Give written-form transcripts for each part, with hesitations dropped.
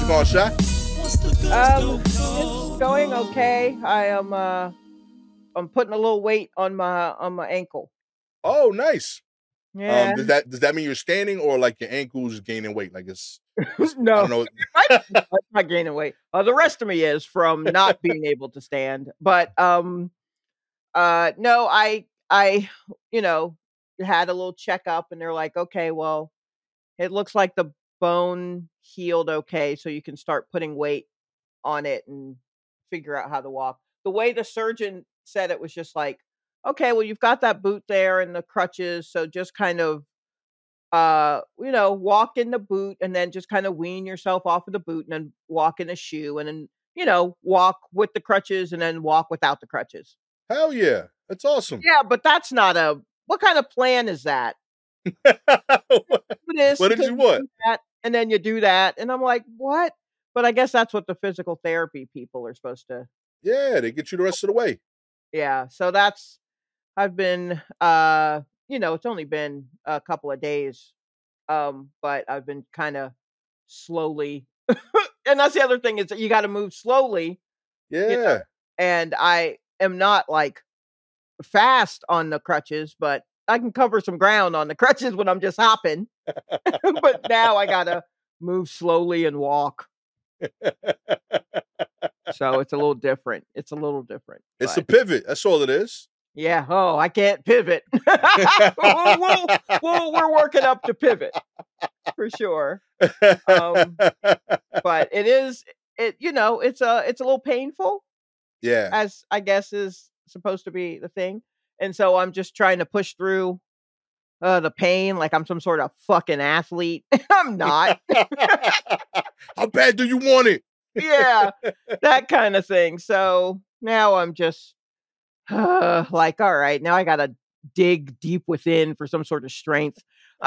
going, Shy? It's going okay. I'm putting a little weight on my ankle. Oh, nice. Yeah. Does that mean you're standing or like your ankles gaining weight? Like I No, don't know. I'm not gaining weight. The rest of me is from not being able to stand. But no, I had a little checkup and they're like, okay, well, it looks like the bone healed okay, so you can start putting weight on it and figure out how to walk. The way the surgeon said it was just like, okay, well, you've got that boot there and the crutches, so just kind of walk in the boot and then just kind of wean yourself off of the boot and then walk in a shoe and then, walk with the crutches and then walk without the crutches. Hell yeah, that's awesome. Yeah, but that's not what kind of plan is that? What did you want? That, and then you do that. And I'm like, what? But I guess that's what the physical therapy people are supposed to. Yeah, they get you the rest of the way. Yeah. So I've been, it's only been a couple of days. But I've been kind of slowly. And that's the other thing is that you got to move slowly. Yeah. And I am not like fast on the crutches, but I can cover some ground on the crutches when I'm just hopping. But now I gotta move slowly and walk. So it's a little different. It's a pivot. That's all it is. Yeah. Oh, I can't pivot. We're working up to pivot for sure. But it's a little painful. Yeah. As I guess is supposed to be the thing. And so I'm just trying to push through the pain like I'm some sort of fucking athlete. I'm not. How bad do you want it? Yeah, that kind of thing. So now I'm just like, all right, now I got to dig deep within for some sort of strength.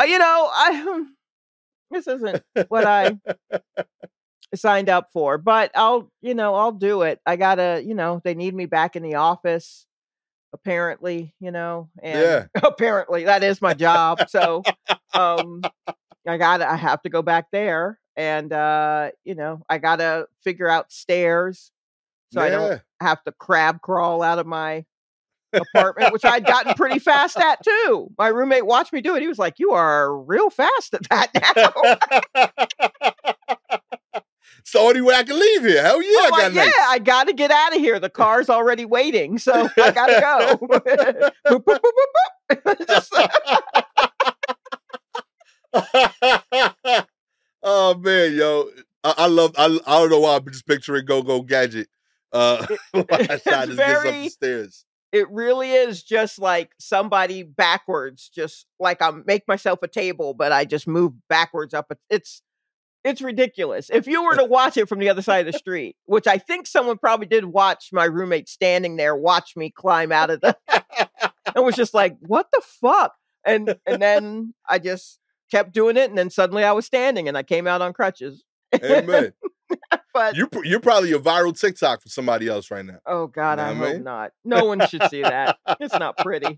This isn't what I signed up for, but I'll do it. I gotta, they need me back in the office. Apparently, and apparently that is my job. So, I have to go back there and, I gotta figure out stairs so I don't have to crab crawl out of my apartment, which I'd gotten pretty fast at too. My roommate watched me do it. He was like, you are real fast at that now. It's the only way I can leave here. Hell yeah, I got to get out of here. The car's already waiting, so I got to go. Boop, boop, boop, boop. Oh man, yo, I don't know why I'm just picturing Go Gadget. Gets up the stairs. It really is just like somebody backwards, just like I make myself a table, but I just move backwards up. It's ridiculous. If you were to watch it from the other side of the street, which I think someone probably did watch my roommate standing there, watch me climb out of the, and was just like, what the fuck? And then I just kept doing it. And then suddenly I was standing and I came out on crutches. Amen. But you're probably a viral TikTok for somebody else right now. Oh God, I hope not. No one should see that. It's not pretty.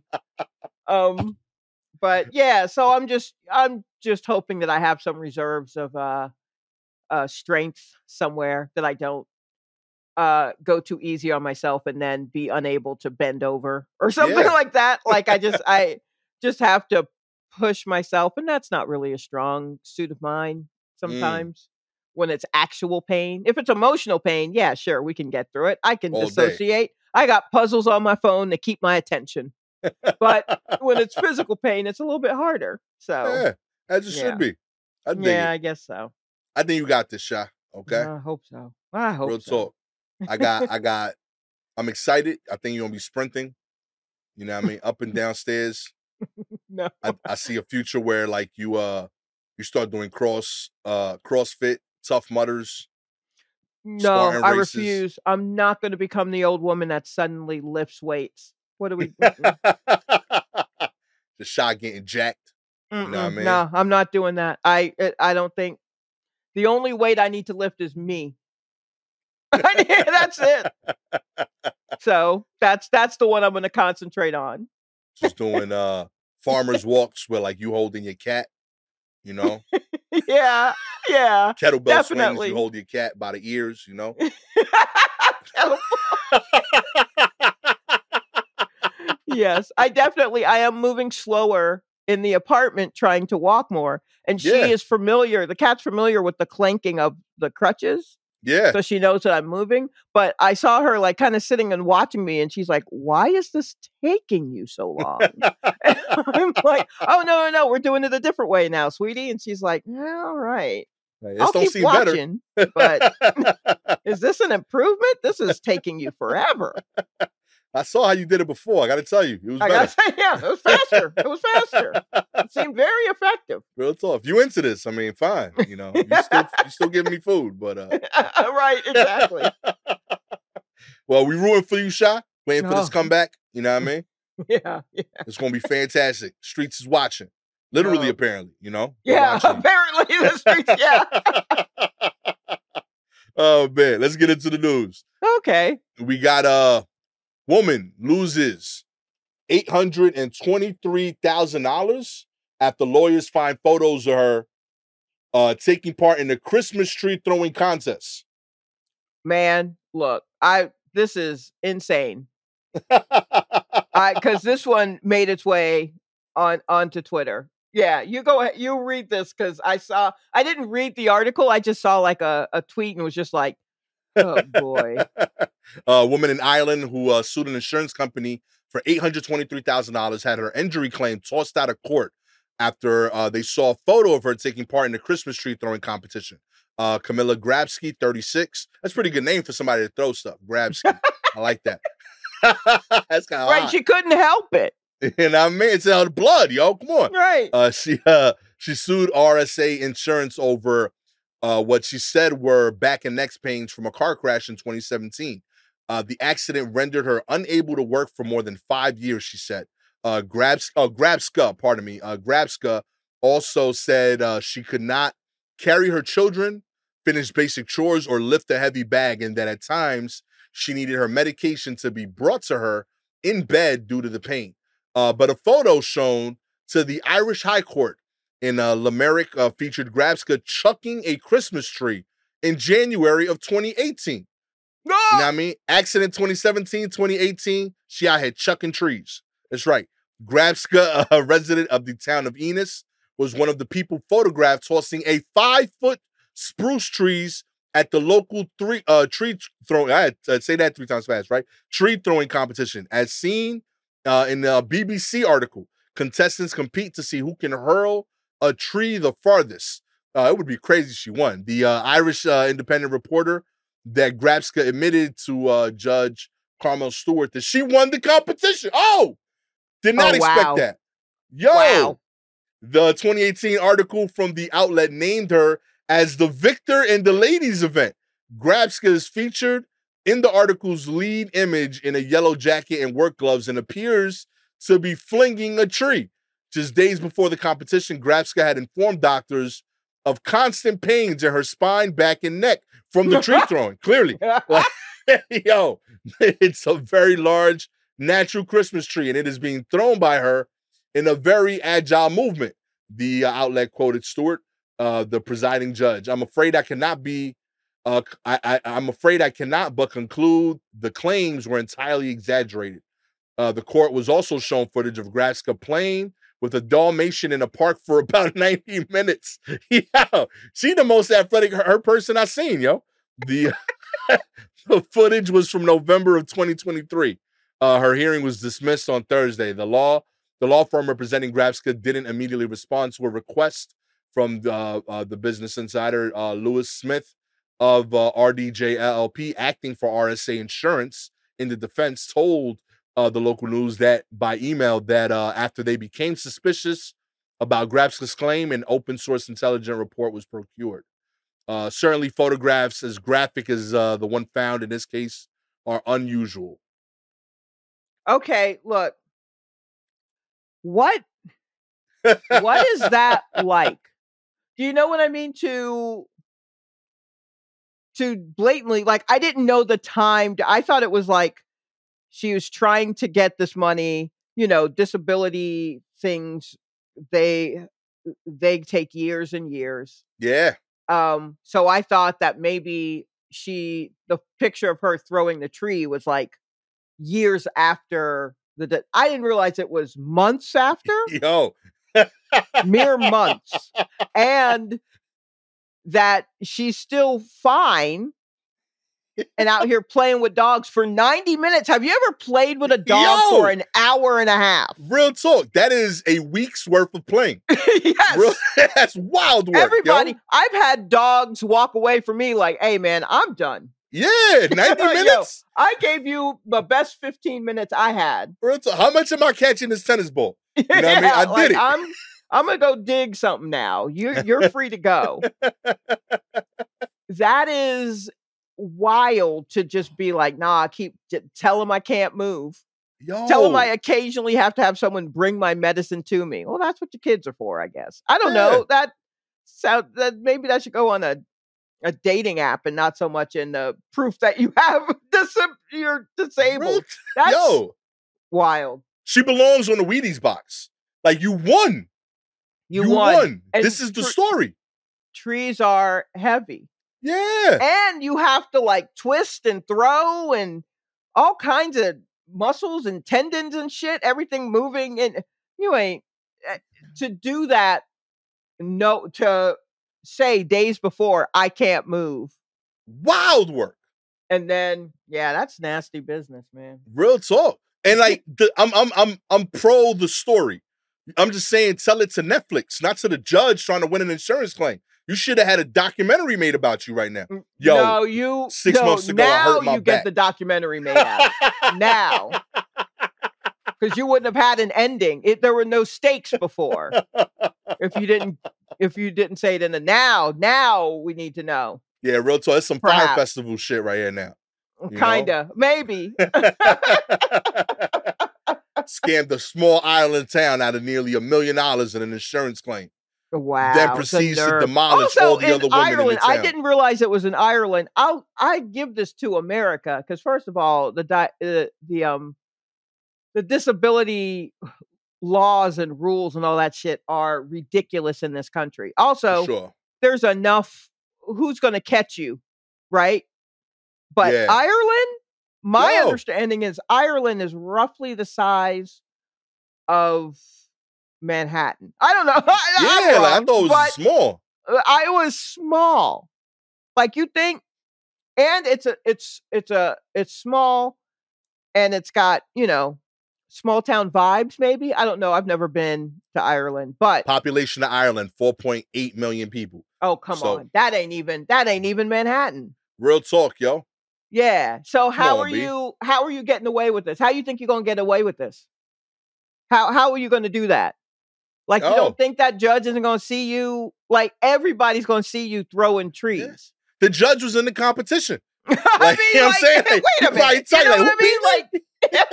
But yeah, so I'm just hoping that I have some reserves of strength somewhere that I don't go too easy on myself and then be unable to bend over or something like that. Like I just have to push myself, and that's not really a strong suit of mine sometimes. When it's actual pain. If it's emotional pain, yeah, sure, we can get through it. I can dissociate. I got puzzles on my phone to keep my attention. But when it's physical pain, it's a little bit harder. So yeah, as it should be. I guess so. I think you got this, Sha. Okay. I hope so. I hope Real so. talk. I'm excited. I think you're gonna be sprinting. You know what I mean? Up and down stairs. No. I see a future where like you start doing CrossFit, Tough Mudders. No, I refuse. I'm not going to become the old woman that suddenly lifts weights. What are we? The shot getting jacked. You know what I mean? No, I'm not doing that. I don't think the only weight I need to lift is me. That's it. So that's the one I'm going to concentrate on. Just doing farmers walks where like you holding your cat. you know. Yeah, yeah, Kettlebell swings, you definitely. hold your cat by the ears, you know. Kettle- Yes, I am moving slower in the apartment trying to walk more, and she Yeah, is familiar the cat's familiar with the clanking of the crutches, yeah. so she knows that I'm moving, but I saw her, like, kinda sitting and watching me, and she's like, "Why is this taking you so long?" And I'm like, "Oh, no, no, no, we're doing it a different way now, sweetie," and she's like, "Yeah, alright. Like, this I'll don't keep seem better. watching, but is this an improvement? This is taking you forever." I saw how you did it before. I got to tell you, it was I gotta better. say, yeah, it was faster. It was faster. It seemed very effective. Real talk. If you into this, I mean, fine. You know, you still giving me food, but Right, exactly. well, we rooting for you, Sha. Waiting for this Oh, comeback. You know what I mean? yeah, yeah. It's gonna be fantastic. Streets is watching. Literally, Oh, apparently, you know, they're yeah, watching you. apparently the streets, yeah. Oh man, let's get into the news. Okay. We got a woman loses $823,000 after lawyers find photos of her taking part in the Christmas tree throwing contest. Man, look, this is insane. Because this one made its way onto Twitter. Yeah, you go ahead, you read this because I didn't read the article, I just saw like a tweet and was just like, oh boy. A woman in Ireland who sued an insurance company for $823,000 had her injury claim tossed out of court after they saw a photo of her taking part in the Christmas tree throwing competition. Camilla Grabsky, 36. That's a pretty good name for somebody to throw stuff. Grabsky. I like that. That's kind of Right, she couldn't help it. You know what I mean? It's out of blood, yo. Come on. Right. She sued RSA Insurance over what she said were back and neck pains from a car crash in 2017. The accident rendered her unable to work for more than 5 years, she said. Grabska also said she could not carry her children, finish basic chores, or lift a heavy bag, and that at times she needed her medication to be brought to her in bed due to the pain. But a photo shown to the Irish High Court in Limerick featured Grabska chucking a Christmas tree in January of 2018. No! You know what I mean? Accident 2017, 2018, she out here chucking trees. That's right. Grabska, a resident of the town of Ennis, was one of the people photographed tossing a 5-foot spruce trees at the local tree throwing. I had to say that 3 times fast, right? Tree throwing competition. As seen in the BBC article, contestants compete to see who can hurl a tree the farthest. It would be crazy if she won. The Irish Independent reporter that Grabska admitted to Judge Carmel Stewart that she won the competition. Oh, did not expect wow. that. Yo, Wow. the 2018 article from the outlet named her as the victor in the ladies' event. Grabska is featured in the article's lead image in a yellow jacket and work gloves and appears to be flinging a tree. Just days before the competition, Grabska had informed doctors of constant pains in her spine, back, and neck from the tree throwing. Clearly, yo, it's a very large natural Christmas tree, and it is being thrown by her in a very agile movement. The outlet quoted Stewart, the presiding judge. I'm afraid I cannot but conclude the claims were entirely exaggerated. The court was also shown footage of Grabska playing with a Dalmatian in a park for about 90 minutes. Yeah, she the most athletic her person I've seen, yo. The footage was from November of 2023. Her hearing was dismissed on Thursday. The law firm representing Grabska didn't immediately respond to a request from the Business Insider. Lewis Smith of RDJ LLP, acting for RSA Insurance in the defense, told the local news that by email that after they became suspicious about Grabska's claim, an open source intelligence report was procured. Certainly photographs as graphic as the one found in this case are unusual. Okay, look. What is that like? Do you know what I mean? To blatantly, like, I didn't know the time. I thought it was like she was trying to get this money, disability things. they take years and years. Yeah. So I thought that maybe the picture of her throwing the tree was like years after I didn't realize it was months after. Yo. Mere months. And that she's still fine and out here playing with dogs for 90 minutes. Have you ever played with a dog for an hour and a half? Real talk. That is a week's worth of playing. Yes. That's wild work. Everybody, I've had dogs walk away from me like, hey, man, I'm done. Yeah, 90 minutes. I gave you the best 15 minutes I had. Real talk. How much am I catching this tennis ball? You know what I mean? I did it. I'm gonna go dig something now. You're free to go. That is wild to just be like, nah, tell him I can't move. Yo. Tell him I occasionally have to have someone bring my medicine to me. Well, that's what the kids are for, I guess. I don't know. That maybe that should go on a dating app and not so much in the proof that you have you're disabled. That's wild. She belongs on the Wheaties box. Like, you won. You won. This is the story. Trees are heavy. Yeah. And you have to like twist and throw and all kinds of muscles and tendons and shit, everything moving. And you ain't to do that. No, to say days before, I can't move. Wild work. And then, yeah, that's nasty business, man. Real talk. And like, I'm pro the story. I'm just saying, tell it to Netflix, not to the judge trying to win an insurance claim. You should have had a documentary made about you right now. Yo, no, 6 months ago, I hurt my back. Get the documentary made out. Now. Because you wouldn't have had an ending. There were no stakes before. If you didn't say it in the now we need to know. Yeah, real talk. It's some Fire Festival shit right here now. Kinda. Maybe. Scammed a small island town out of nearly $1 million in an insurance claim. Wow. Then proceeds to demolish all the other women Ireland, in the town. I didn't realize it was in Ireland. I give this to America because first of all, the disability laws and rules and all that shit are ridiculous in this country. Also, there's enough. Who's going to catch you, right? But Ireland, my understanding is Ireland is roughly the size of Manhattan. I don't know. I thought it was small. I was small. Like you think, and it's small, and it's got, small town vibes, maybe. I don't know. I've never been to Ireland, but population of Ireland, 4.8 million people. Oh, come on. That ain't even Manhattan. Real talk, yo. Yeah. So how are you getting away with this? How you think you're gonna get away with this? How are you gonna do that? Like, you don't think that judge isn't gonna see you? Like, everybody's gonna see you throwing trees. Yeah. The judge was in the competition. Like, you know what I'm saying? Wait a minute. You know what I mean?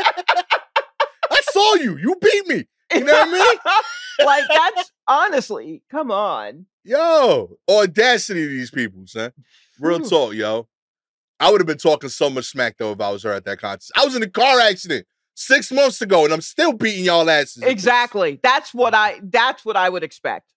I saw you. You beat me. You know what I mean? Like, that's honestly, come on. Yo, audacity to these people, son. Real talk, yo. I would have been talking so much smack, though, if I was her at that contest. I was in a car accident 6 months ago, and I'm still beating y'all asses. Exactly. That's what I would expect.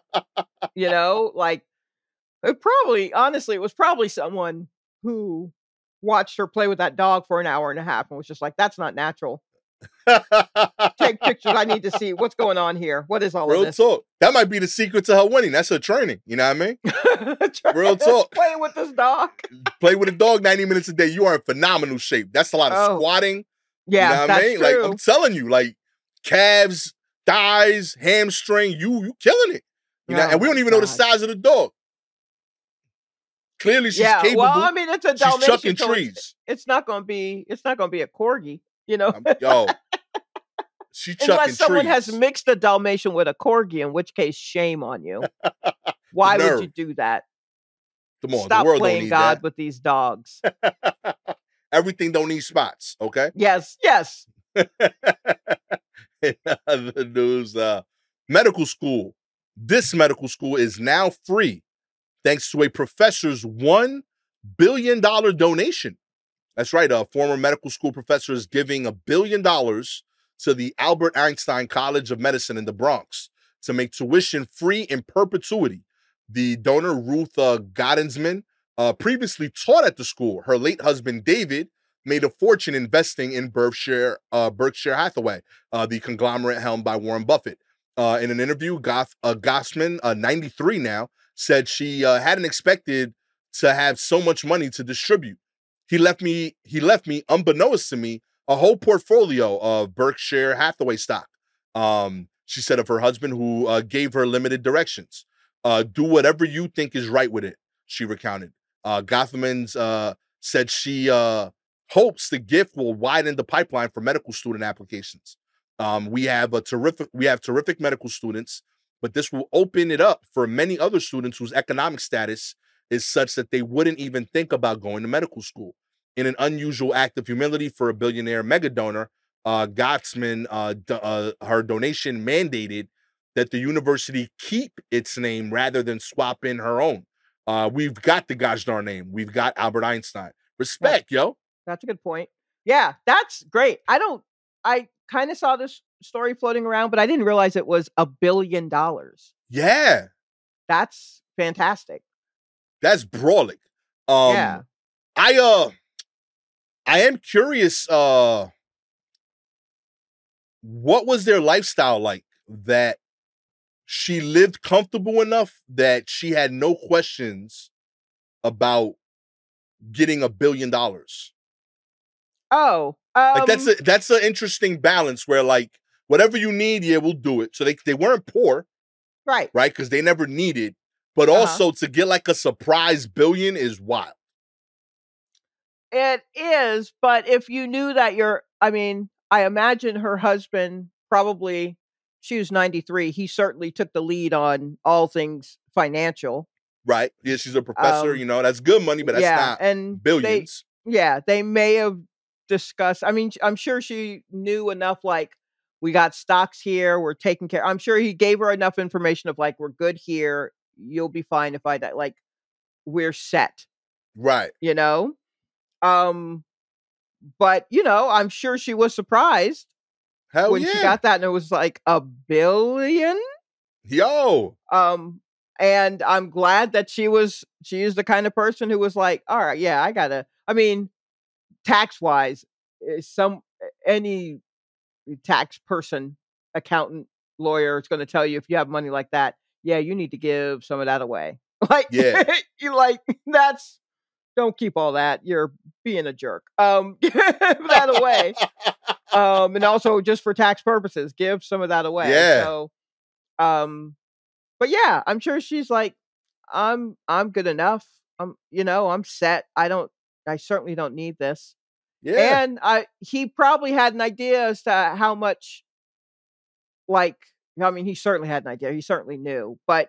Like, it was probably someone who watched her play with that dog for an hour and a half and was just like, that's not natural. Take pictures. I need to see what's going on here. What is all of this? Real talk. That might be the secret to her winning. That's her training. You know what I mean? Real talk. Playing with this dog. Play with a dog 90 minutes a day. You are in phenomenal shape. That's a lot of squatting. Yeah, you know what I mean? True. Like, I'm telling you, like, calves, thighs, hamstring, you killing it. You know, and we don't even know the size of the dog. Clearly, she's capable. Well, I mean, it's a Dalmatian. She's chucking trees. It's not gonna be a corgi. She chucking unless someone trees. has mixed a Dalmatian with a corgi, in which case, shame on you. Why would you do that? Come on, stop the world playing don't need God that. with these dogs. Everything don't need spots, okay? Yes. In other news, medical school. This medical school is now free thanks to a professor's $1 billion donation. That's right. A former medical school professor is giving $1 billion to the Albert Einstein College of Medicine in the Bronx to make tuition free in perpetuity. The donor, Ruth Gottesman, previously taught at the school. Her late husband, David, made a fortune investing in Berkshire Hathaway, the conglomerate helmed by Warren Buffett. In an interview, Gossman, 93 now, said she hadn't expected to have so much money to distribute. He left me, unbeknownst to me, a whole portfolio of Berkshire Hathaway stock. She said of her husband, who gave her limited directions. Do whatever you think is right with it, she recounted. Gothman's said she hopes the gift will widen the pipeline for medical student applications. We have terrific medical students, but this will open it up for many other students whose economic status is such that they wouldn't even think about going to medical school. In an unusual act of humility for a billionaire mega donor, Gottsman, her donation mandated that the university keep its name rather than swap in her own. We've got the gosh darn name. We've got Albert Einstein. Respect, yo. That's a good point. Yeah, that's great. I kind of saw this story floating around, but I didn't realize it was $1 billion. Yeah. That's fantastic. That's brawling. Yeah. I am curious, what was their lifestyle like that she lived comfortable enough that she had no questions about getting $1 billion? Oh, like that's an interesting balance where like whatever you need, yeah, we'll do it. So they weren't poor, right? Because they never needed, but also to get like a surprise $1 billion is wild. It is, but if you knew that I imagine her husband probably, she was 93. He certainly took the lead on all things financial. Right. Yeah, she's a professor, that's good money, but that's not billions. They may have discussed, I'm sure she knew enough, like, we got stocks here, we're taking care. I'm sure he gave her enough information of like, we're good here. You'll be fine if I die. Like, we're set. Right. But I'm sure she was surprised when she got that, and it was like $1 billion. Yo. And I'm glad that she is the kind of person who was like, all right, yeah, tax wise, any tax person, accountant, lawyer is going to tell you, if you have money like that, yeah, you need to give some of that away. Like, you like, don't keep all that. You're being a jerk. Give that away. And also just for tax purposes, give some of that away. Yeah. So, but yeah, I'm sure she's like, I'm good enough. I'm set. I certainly don't need this. Yeah. And he probably had an idea as to how much, he certainly had an idea. He certainly knew. But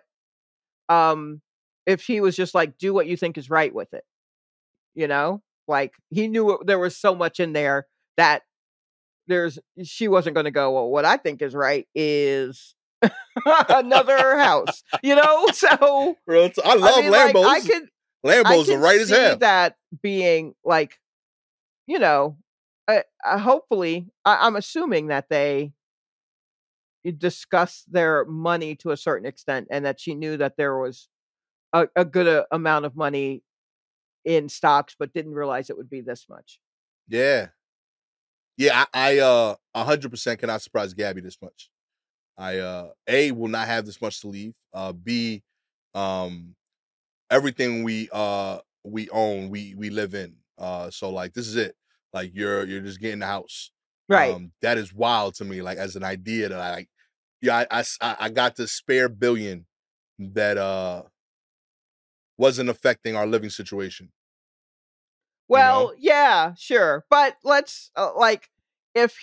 if he was just like, do what you think is right with it, like he knew there was so much in there that she wasn't going to go, well, what I think is right is another house, so bro, I love Lambos. Lambos are right as hell. That being like, hopefully, I'm assuming that they discussed their money to a certain extent, and that she knew that there was a good amount of money in stocks, but didn't realize it would be this much. Yeah. I 100% cannot surprise Gabby this much. I A, will not have this much to leave. B, everything we own, we live in. So like this is it. Like you're just getting the house. Right. That is wild to me, like as an idea that I got this spare $1 billion that wasn't affecting our living situation. Well, yeah, sure. But let's if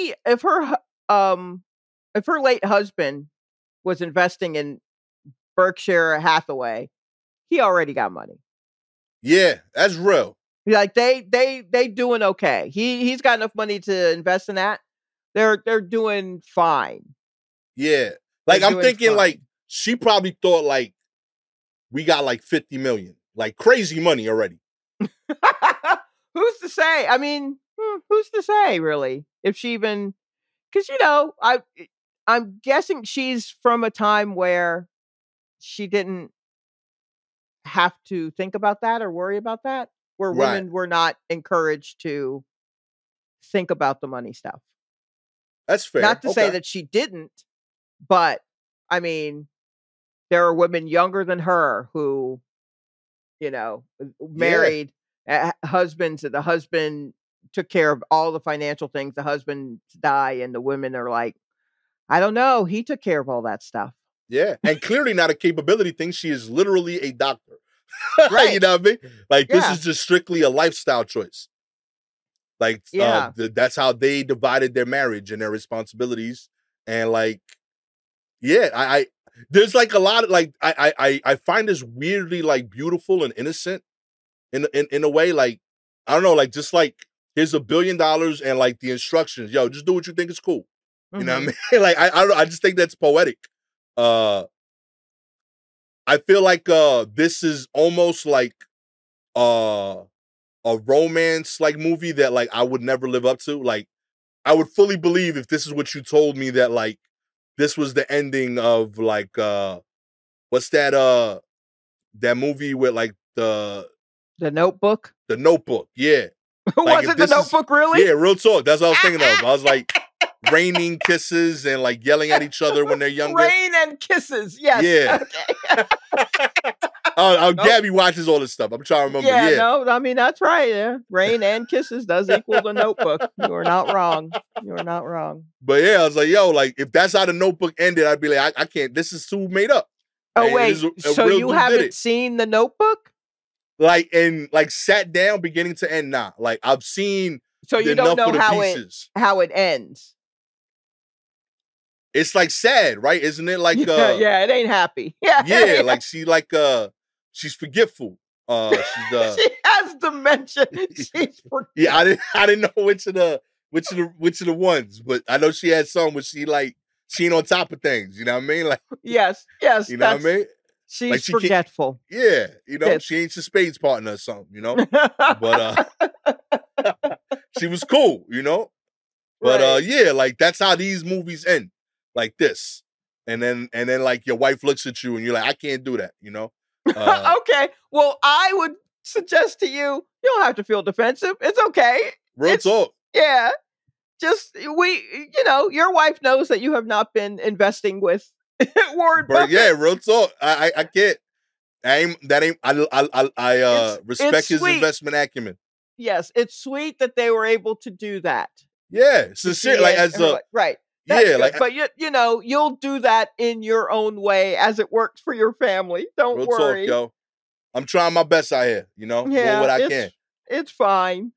her late husband was investing in Berkshire Hathaway, he already got money. Yeah, that's real. Like they doing okay. He's got enough money to invest in that. They're doing fine. Yeah. Like I'm thinking fine. Like she probably thought like we got like 50 million. Like crazy money already. Who's to say? I mean, who's to say really? If she even, because I'm guessing she's from a time where she didn't have to think about that or worry about that, where Right. women were not encouraged to think about the money stuff. That's fair. Not to say Okay. that she didn't, but I mean, there are women younger than her who, married husbands, and the husband took care of all the financial things. The husband died, and the women are like, I don't know. He took care of all that stuff. Yeah. And clearly not a capability thing. She is literally a doctor. Right. You know what I mean? Like, this Yeah. is just strictly a lifestyle choice. Like, Yeah. that's how they divided their marriage and their responsibilities. And like, yeah, I there's like a lot of like, I find this weirdly like beautiful and innocent in a way. Like, I don't know, like, just like, here's $1 billion and like the instructions, yo, just do what you think is cool. You know what I mean? Like, I don't know, I just think that's poetic. I feel like this is almost like a romance like movie that like I would never live up to. Like, I would fully believe if this is what you told me, that like this was the ending of like what's that movie with like The Notebook. The Notebook. Yeah. Was it The Notebook, really? Yeah, real talk. That's what I was thinking of. I was like, raining kisses and like yelling at each other when they're younger. Rain and kisses. Yes. Yeah. Okay. Gabby watches all this stuff. I'm trying to remember. Yeah. No, I mean, that's right. Yeah. Rain and kisses does equal The Notebook. You are not wrong. You are not wrong. But yeah, I was like, yo, like, if that's how The Notebook ended, I'd be like, I can't. This is too made up. Oh, and wait. So you haven't seen The Notebook? Like, and like sat down beginning to end. Nah, like, I've seen. So you don't know how it ends. It's like sad, right? Isn't it? Like, yeah, it ain't happy. Yeah, yeah, like she's forgetful. She has dementia. She's forgetful. Yeah, I didn't know which of the ones, but I know she had some where she ain't on top of things. You know what I mean? Like, yes, you know what I mean? She's like, she forgetful. Yeah, she ain't your spades partner or something, but she was cool, But right. yeah, like, that's how these movies end, like this, and then like your wife looks at you and you're like, I can't do that, Okay, well, I would suggest to you don't have to feel defensive. It's okay. Real talk. Yeah, just your wife knows that you have not been investing with Warren Buffett. Yeah, real talk. I can't. I respect his investment acumen. Yes, it's sweet that they were able to do that. Yeah, sincere, like, as a right. That's good. Like, but you'll do that in your own way as it works for your family. Don't real worry. Talk, yo. I'm trying my best out here, Yeah, doing what I can. It's fine.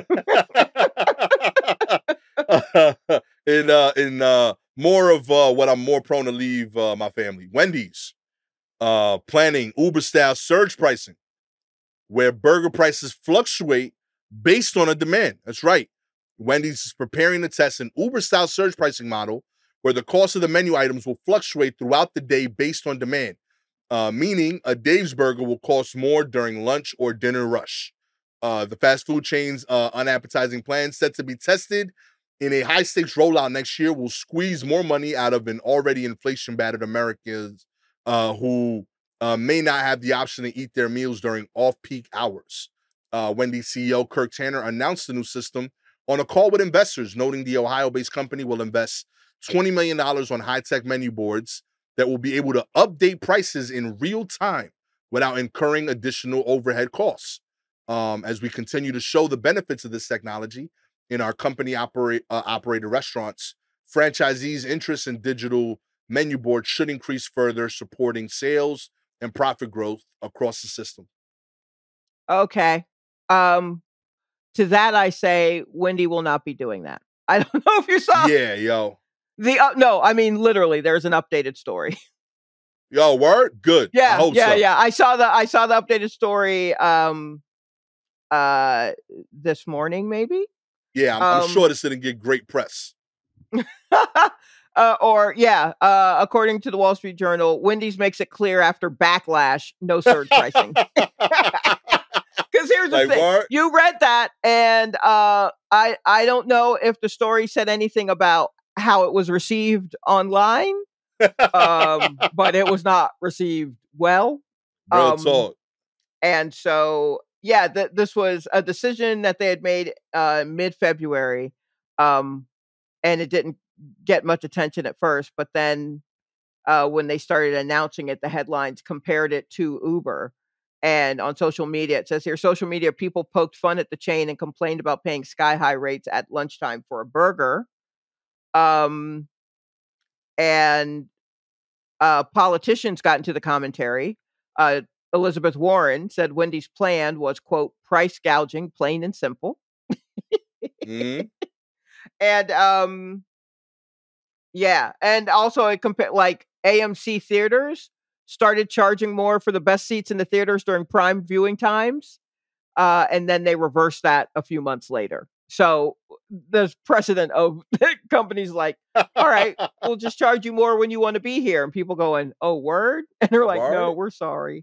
In more of what I'm more prone to leave my family, Wendy's planning Uber-style surge pricing, where burger prices fluctuate based on a demand. That's right. Wendy's is preparing to test an Uber-style surge pricing model where the cost of the menu items will fluctuate throughout the day based on demand, meaning a Dave's burger will cost more during lunch or dinner rush. The fast food chain's unappetizing plan, set to be tested in a high-stakes rollout next year, will squeeze more money out of an already inflation-battered Americans who may not have the option to eat their meals during off-peak hours. Wendy's CEO Kirk Tanner announced the new system on a call with investors, noting the Ohio-based company will invest $20 million on high-tech menu boards that will be able to update prices in real time without incurring additional overhead costs. As we continue to show the benefits of this technology in our company operated restaurants, franchisees' interest in digital menu boards should increase further, supporting sales and profit growth across the system. Okay. To that I say, Wendy will not be doing that. I don't know if you saw. Yeah, yo. No, I mean literally. There's an updated story. Yo, word, good. Yeah, I hope so. Yeah. I saw the updated story. This morning, maybe. Yeah, I'm sure this didn't get great press. According to the Wall Street Journal, Wendy's makes it clear after backlash, no surge pricing. Because here's the thing. What? You read that, and I don't know if the story said anything about how it was received online, but it was not received well. Real talk. And so, yeah, this was a decision that they had made mid-February, and it didn't get much attention at first. But then when they started announcing it, the headlines compared it to Uber. And on social media, it says here, social media people poked fun at the chain and complained about paying sky-high rates at lunchtime for a burger. And politicians got into the commentary. Elizabeth Warren said Wendy's plan was, quote, price gouging, plain and simple. Mm-hmm. And yeah, and also it compared, like, AMC theaters started charging more for the best seats in the theaters during prime viewing times, and then they reversed that a few months later. So there's precedent of companies like, all right, we'll just charge you more when you want to be here. And people going, oh, word? And they're like, no, we're sorry.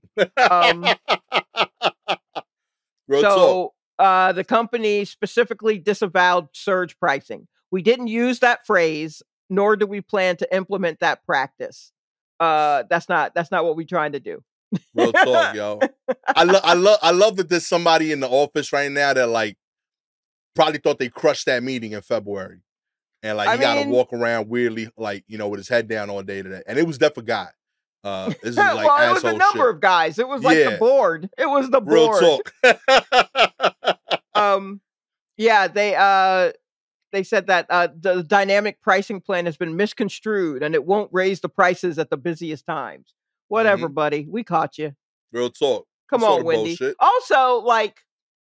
So the company specifically disavowed surge pricing. We didn't use that phrase, nor do we plan to implement that practice. That's not what we're trying to do. Real talk, yo. I love that there's somebody in the office right now that, like, probably thought they crushed that meeting in February. And, like, he got to walk around weirdly, like, you know, with his head down all day today. And it was definitely a guy. This is like well, it was a number of guys. It was like the board. It was the board. Real talk. Yeah, they said that the dynamic pricing plan has been misconstrued and it won't raise the prices at the busiest times. Whatever, buddy. We caught you. Real talk. Come on, Wendy. Bullshit. Also, like,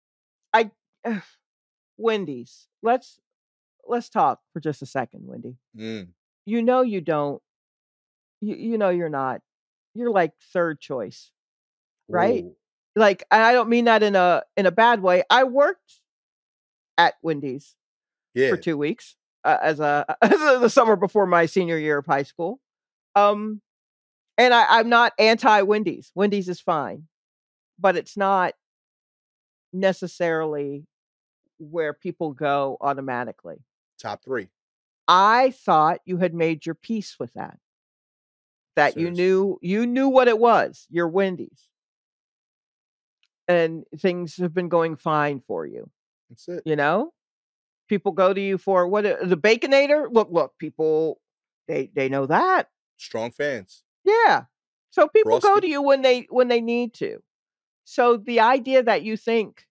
Wendy's. Let's talk for just a second, Wendy. You know you don't. You know you're not. You're like third choice, right? Ooh. Like, and I don't mean that in a bad way. I worked at Wendy's for 2 weeks as the summer before my senior year of high school. And I'm not anti-Wendy's. Wendy's is fine, but it's not necessarily where people go automatically. Top 3. I thought you had made your peace with that. That seriously. you knew what it was. Your Wendy's. And things have been going fine for you. That's it. You know? People go to you for what, the Baconator? Look, people they know that. Strong fans. Yeah. So people go to you when they need to. So the idea that you think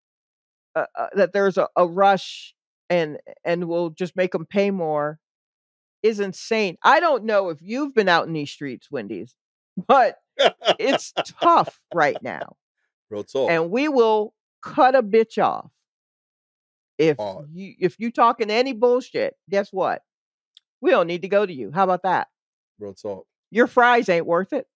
that there's a rush and we'll just make them pay more is insane. I don't know if you've been out in these streets, Wendy's, but it's tough right now. Real talk. And we will cut a bitch off if you talking any bullshit. Guess what? We don't need to go to you. How about that? Real talk. Your fries ain't worth it.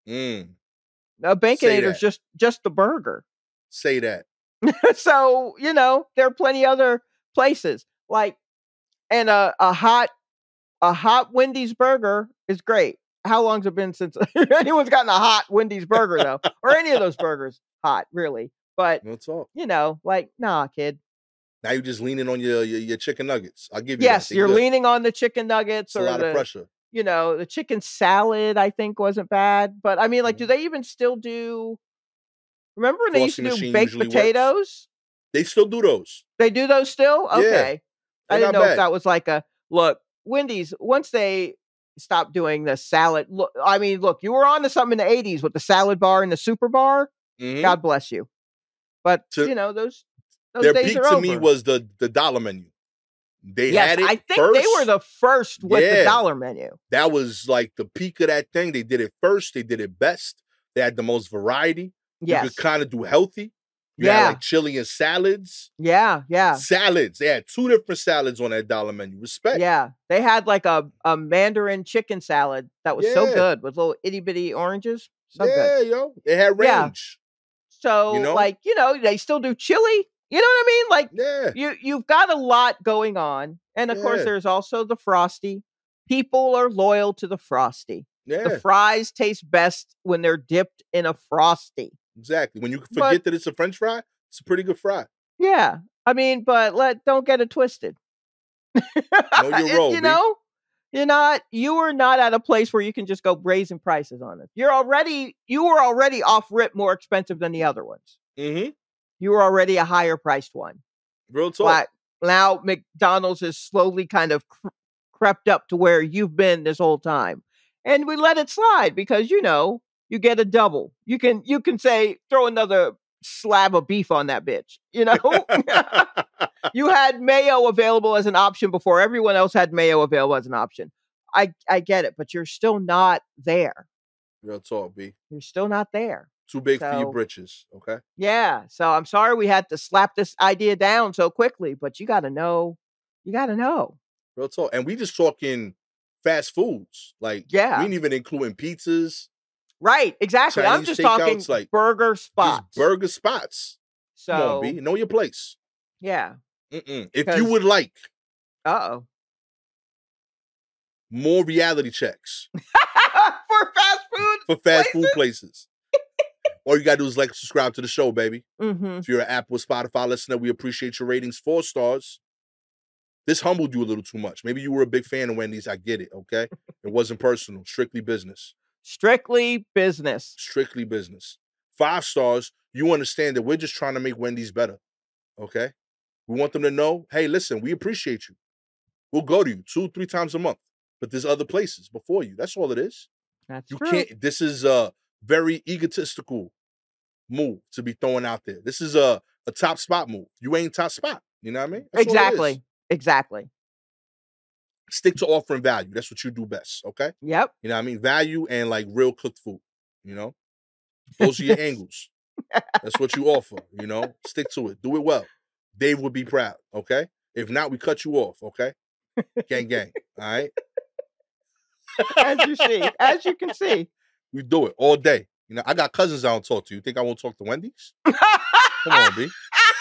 A Baconator's just the burger. Say that. So, you know, there are plenty other places, like, and a hot Wendy's burger is great. How long's it been since anyone's gotten a hot Wendy's burger, though? Or any of those burgers hot, really. But, you know, like, nah, kid. Now you're just leaning on your chicken nuggets. I'll give you yes, you're leaning on the chicken nuggets. It's a lot of pressure. You know, the chicken salad, I think, wasn't bad. But, I mean, like, do they even still do... Remember when they used to do baked potatoes? Works. They still do those. They do those still? Okay. Yeah, I didn't know if that was like a... Look, Wendy's, once they stopped doing the salad... Look, I mean, look, you were on to something in the 80s with the salad bar and the super bar. God bless you. But, you know, those their days peak are to over. me was the dollar menu. They had it I think first. They were the first with the dollar menu. That was like the peak of that thing. They did it first. They did it best. They had the most variety. Yes. You could kind of do healthy. You had like chili and salads. Yeah. Salads. They had 2 different salads on that dollar menu. Respect. Yeah. They had like a Mandarin chicken salad that was so good with little itty bitty oranges. So good. Yo. It had range. So, like, you know, they still do chili. You know what I mean? Like, you've got a lot going on. And, of course, there's also the Frosty. People are loyal to the Frosty. Yeah. The fries taste best when they're dipped in a Frosty. Exactly. When you forget that it's a French fry, it's a pretty good fry. Yeah. I mean, but don't get it twisted. Know your role, you know, you are not at a place where you can just go raising prices on it. You were already off rip more expensive than the other ones. Mm-hmm. You were already a higher priced one. Real talk. But now McDonald's has slowly kind of crept up to where you've been this whole time. And we let it slide because, you get a double. You can say, throw another slab of beef on that bitch, You had mayo available as an option before everyone else had mayo available as an option. I get it, but you're still not there. Real talk, B. You're still not there. Too big for your britches, okay? Yeah, so I'm sorry we had to slap this idea down so quickly, but you got to know. You got to know. Real talk. And we just talking fast foods. Like, we ain't even including pizzas. Right, exactly. Chinese I'm just talking like burger spots. Burger spots. So, come on, B. Know your place. Yeah. If you would like more reality checks for fast food places, all you gotta do is subscribe to the show, baby. Mm-hmm. If you're an Apple or Spotify listener, we appreciate your ratings. 4 stars. This humbled you a little too much. Maybe you were a big fan of Wendy's. I get it, okay? It wasn't personal. Strictly business. Strictly business. 5 stars. You understand that we're just trying to make Wendy's better, okay? We want them to know, hey, listen, we appreciate you. We'll go to you 2-3 times a month, but there's other places before you. That's all it is. That's you true. Can't. This is a very egotistical move to be throwing out there. This is a top spot move. You ain't top spot. You know what I mean? That's Exactly. Stick to offering value. That's what you do best, okay? Yep. You know what I mean? Value and real cooked food, Those are your angles. That's what you offer, Stick to it. Do it well. Dave would be proud, okay? If not, we cut you off, okay? Gang, all right? As you can see. We do it all day. I got cousins I don't talk to. You think I won't talk to Wendy's? Come on, B.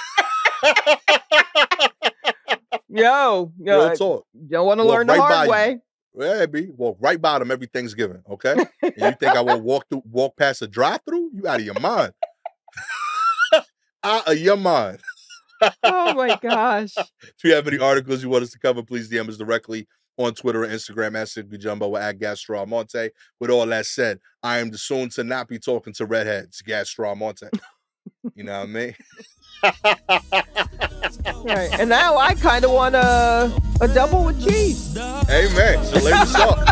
Yo, real talk. You don't want to learn the hard way. Yeah, B. Walk right by them every Thanksgiving, okay? And you think I won't walk past a drive-thru? You out of your mind. Out of your mind. Oh my gosh. If you have any articles you want us to cover, please DM us directly on Twitter and Instagram at Simply Jumbo or at Gastro Almonte. With all that said, I am the soon to not be talking to redheads, Gastro Almonte. You know what I mean? Right. And now I kind of want a double with cheese. Amen. So let me talk.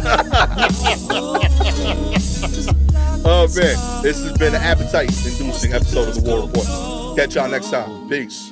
Oh man, this has been an appetite-inducing episode of the War Report. Catch y'all next time. Peace.